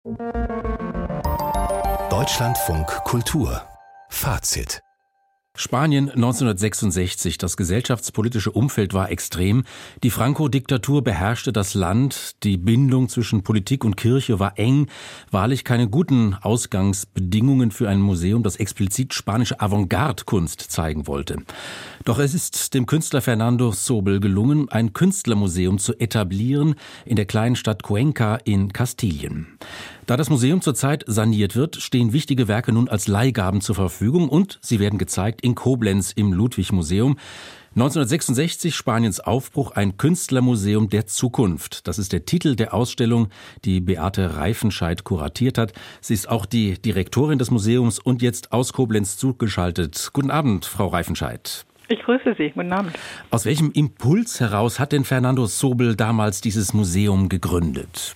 Deutschlandfunk Kultur Fazit. Spanien 1966. Das gesellschaftspolitische Umfeld war extrem. Die Franco-Diktatur beherrschte das Land. Die Bindung zwischen Politik und Kirche war eng. Wahrlich keine guten Ausgangsbedingungen für ein Museum, das explizit spanische Avantgarde-Kunst zeigen wollte. Doch es ist dem Künstler Fernando Zobel gelungen, ein Künstlermuseum zu etablieren in der kleinen Stadt Cuenca in Kastilien. Da das Museum zurzeit saniert wird, stehen wichtige Werke nun als Leihgaben zur Verfügung und sie werden gezeigt in Koblenz im Ludwig-Museum. 1966 Spaniens Aufbruch, ein Künstlermuseum der Zukunft. Das ist der Titel der Ausstellung, die Beate Reifenscheid kuratiert hat. Sie ist auch die Direktorin des Museums und jetzt aus Koblenz zugeschaltet. Guten Abend, Frau Reifenscheid. Ich grüße Sie. Guten Abend. Aus welchem Impuls heraus hat denn Fernando Zobel damals dieses Museum gegründet?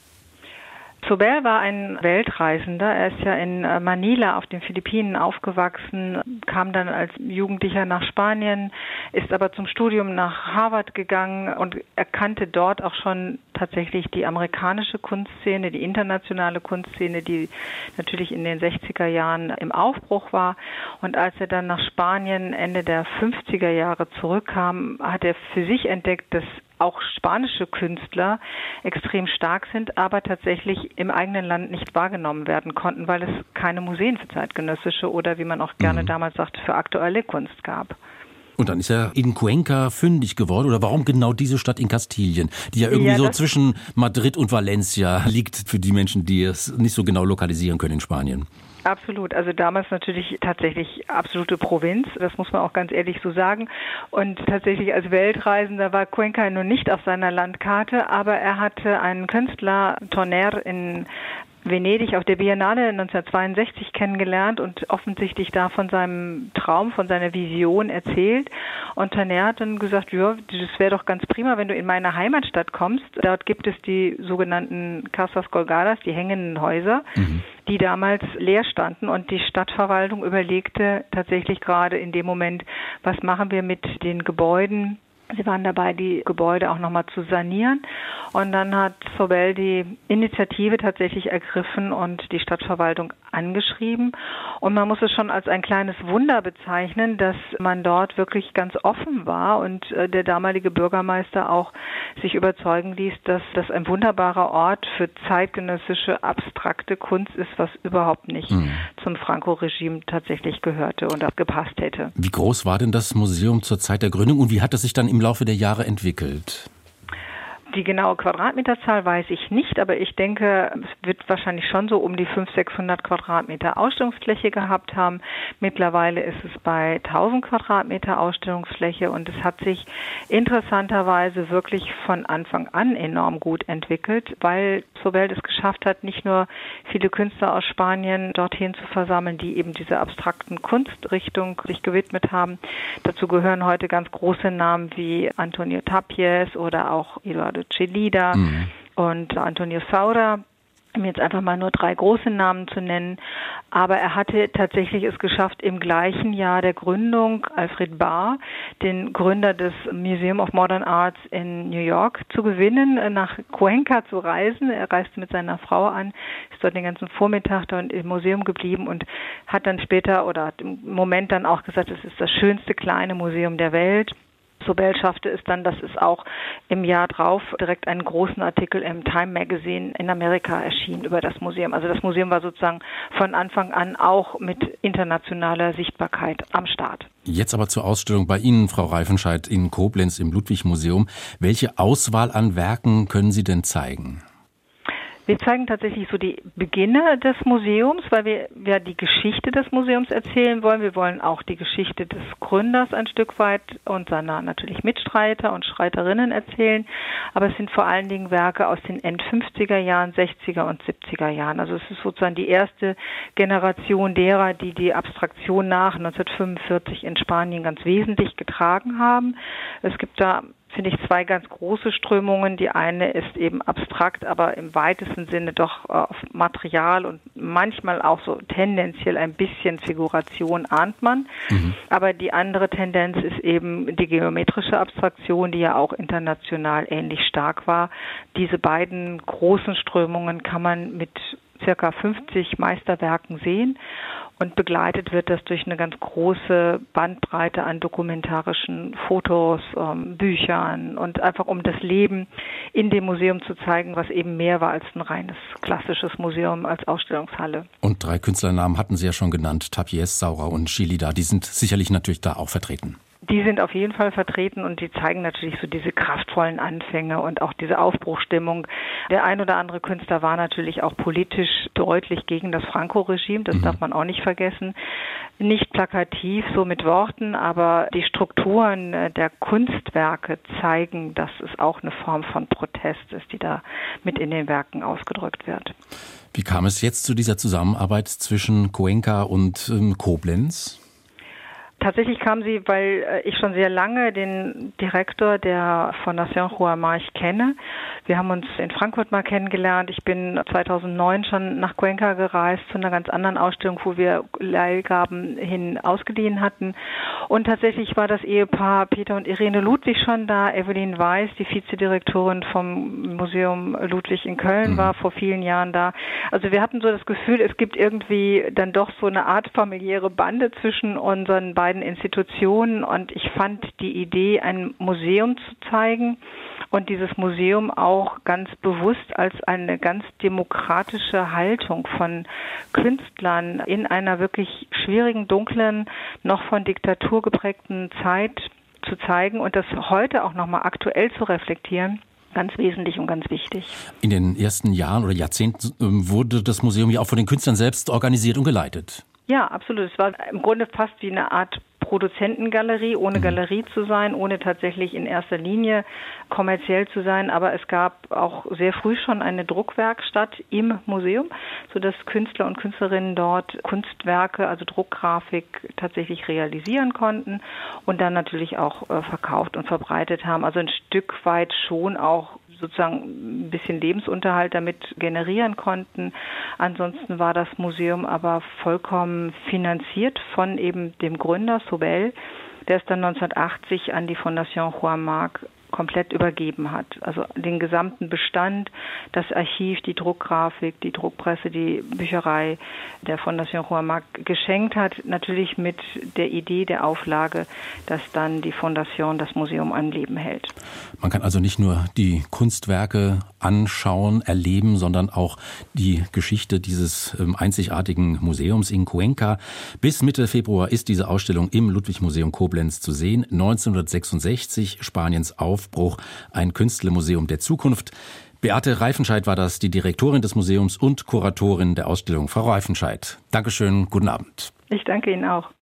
Zobel war ein Weltreisender. Er ist ja in Manila auf den Philippinen aufgewachsen, kam dann als Jugendlicher nach Spanien, ist aber zum Studium nach Harvard gegangen und erkannte dort auch schon tatsächlich die amerikanische Kunstszene, die internationale Kunstszene, die natürlich in den 60er Jahren im Aufbruch war. Und als er dann nach Spanien Ende der 50er Jahre zurückkam, hat er für sich entdeckt, dass auch spanische Künstler extrem stark sind, aber tatsächlich im eigenen Land nicht wahrgenommen werden konnten, weil es keine Museen für zeitgenössische oder, wie man auch gerne damals sagte, für aktuelle Kunst gab. Und dann ist er in Cuenca fündig geworden. Oder warum genau diese Stadt in Kastilien, die ja irgendwie so zwischen Madrid und Valencia liegt, für die Menschen, die es nicht so genau lokalisieren können in Spanien? Absolut. Also damals natürlich tatsächlich absolute Provinz. Das muss man auch ganz ehrlich so sagen. Und tatsächlich als Weltreisender war Cuenca nun nicht auf seiner Landkarte, aber er hatte einen Künstler, Torner, in Venedig auf der Biennale 1962 kennengelernt und offensichtlich da von seinem Traum, von seiner Vision erzählt. Und Torner hat dann gesagt, ja, das wäre doch ganz prima, wenn du in meine Heimatstadt kommst. Dort gibt es die sogenannten Casas Colgadas, die hängenden Häuser, die damals leer standen. Und die Stadtverwaltung überlegte tatsächlich gerade in dem Moment, was machen wir mit den Gebäuden. Sie waren dabei, die Gebäude auch nochmal zu sanieren. Und dann hat Zobel die Initiative tatsächlich ergriffen und die Stadtverwaltung angeschrieben. Und man muss es schon als ein kleines Wunder bezeichnen, dass man dort wirklich ganz offen war und der damalige Bürgermeister auch sich überzeugen ließ, dass das ein wunderbarer Ort für zeitgenössische, abstrakte Kunst ist, was überhaupt nicht zum Franco-Regime tatsächlich gehörte und auch gepasst hätte. Wie groß war denn das Museum zur Zeit der Gründung und wie hat es sich dann im Laufe der Jahre entwickelt? Die genaue Quadratmeterzahl weiß ich nicht, aber ich denke, es wird wahrscheinlich schon so um die 500-600 Quadratmeter Ausstellungsfläche gehabt haben. Mittlerweile ist es bei 1000 Quadratmeter Ausstellungsfläche und es hat sich interessanterweise wirklich von Anfang an enorm gut entwickelt, weil Zobel es geschafft hat, nicht nur viele Künstler aus Spanien dorthin zu versammeln, die eben dieser abstrakten Kunstrichtung sich gewidmet haben. Dazu gehören heute ganz große Namen wie Antonio Tapies oder auch Eduardo Chillida und Antonio Saura, um jetzt einfach mal nur 3 große Namen zu nennen. Aber er hatte tatsächlich es geschafft, im gleichen Jahr der Gründung Alfred Barr, den Gründer des Museum of Modern Arts in New York, zu gewinnen, nach Cuenca zu reisen. Er reiste mit seiner Frau an, ist dort den ganzen Vormittag da im Museum geblieben und hat dann später oder hat im Moment dann auch gesagt, es ist das schönste kleine Museum der Welt. Zobel schaffte es dann, dass es auch im Jahr drauf direkt einen großen Artikel im Time Magazine in Amerika erschien über das Museum. Also das Museum war sozusagen von Anfang an auch mit internationaler Sichtbarkeit am Start. Jetzt aber zur Ausstellung bei Ihnen, Frau Reifenscheid, in Koblenz im Ludwig-Museum. Welche Auswahl an Werken können Sie denn zeigen? Wir zeigen tatsächlich so die Beginne des Museums, weil wir ja die Geschichte des Museums erzählen wollen. Wir wollen auch die Geschichte des Gründers ein Stück weit und seiner natürlich Mitstreiter und Streiterinnen erzählen. Aber es sind vor allen Dingen Werke aus den End-50er Jahren, 60er und 70er Jahren. Also es ist sozusagen die erste Generation derer, die die Abstraktion nach 1945 in Spanien ganz wesentlich getragen haben. Es gibt da, finde ich, 2 ganz große Strömungen. Die eine ist eben abstrakt, aber im weitesten Sinne doch auf Material und manchmal auch so tendenziell ein bisschen Figuration ahnt man. Aber die andere Tendenz ist eben die geometrische Abstraktion, die ja auch international ähnlich stark war. Diese beiden großen Strömungen kann man mit circa 50 Meisterwerken sehen. Und begleitet wird das durch eine ganz große Bandbreite an dokumentarischen Fotos, Büchern und einfach um das Leben in dem Museum zu zeigen, was eben mehr war als ein reines klassisches Museum als Ausstellungshalle. Und 3 Künstlernamen hatten Sie ja schon genannt, Tapies, Saura und Chilida. Die sind sicherlich natürlich da auch vertreten. Die sind auf jeden Fall vertreten und die zeigen natürlich so diese kraftvollen Anfänge und auch diese Aufbruchsstimmung. Der ein oder andere Künstler war natürlich auch politisch deutlich gegen das Franco-Regime, das darf man auch nicht vergessen. Nicht plakativ, so mit Worten, aber die Strukturen der Kunstwerke zeigen, dass es auch eine Form von Protest ist, die da mit in den Werken ausgedrückt wird. Wie kam es jetzt zu dieser Zusammenarbeit zwischen Cuenca und Koblenz? Tatsächlich kam sie, weil ich schon sehr lange den Direktor der Fondation Huamarch kenne. Wir haben uns in Frankfurt mal kennengelernt. Ich bin 2009 schon nach Cuenca gereist zu einer ganz anderen Ausstellung, wo wir Leihgaben hin ausgeliehen hatten. Und tatsächlich war das Ehepaar Peter und Irene Ludwig schon da. Evelyn Weiß, die Vizedirektorin vom Museum Ludwig in Köln, war vor vielen Jahren da. Also wir hatten so das Gefühl, es gibt irgendwie dann doch so eine Art familiäre Bande zwischen unseren beiden Institutionen. Und ich fand die Idee, ein Museum zu zeigen und dieses Museum auch ganz bewusst als eine ganz demokratische Haltung von Künstlern in einer wirklich schwierigen, dunklen, noch von Diktatur geprägten Zeit zu zeigen und das heute auch nochmal aktuell zu reflektieren. Ganz wesentlich und ganz wichtig. In den ersten Jahren oder Jahrzehnten wurde das Museum ja auch von den Künstlern selbst organisiert und geleitet. Ja, absolut. Es war im Grunde fast wie eine Art Produzentengalerie, ohne Galerie zu sein, ohne tatsächlich in erster Linie kommerziell zu sein. Aber es gab auch sehr früh schon eine Druckwerkstatt im Museum, sodass Künstler und Künstlerinnen dort Kunstwerke, also Druckgrafik tatsächlich realisieren konnten und dann natürlich auch verkauft und verbreitet haben. Also ein Stück weit schon auch sozusagen ein bisschen Lebensunterhalt damit generieren konnten. Ansonsten war das Museum aber vollkommen finanziert von eben dem Gründer Sobel, der es dann 1980 an die Fondation Huamarch komplett übergeben hat. Also den gesamten Bestand, das Archiv, die Druckgrafik, die Druckpresse, die Bücherei der Fondation Huamarch geschenkt hat, natürlich mit der Idee der Auflage, dass dann die Fondation das Museum am Leben hält. Man kann also nicht nur die Kunstwerke anschauen, erleben, sondern auch die Geschichte dieses einzigartigen Museums in Cuenca. Bis Mitte Februar ist diese Ausstellung im Ludwig-Museum Koblenz zu sehen. 1966, Spaniens Aufbruch, ein Künstlermuseum der Zukunft. Beate Reifenscheid war das, die Direktorin des Museums und Kuratorin der Ausstellung. Frau Reifenscheid, Dankeschön, guten Abend. Ich danke Ihnen auch.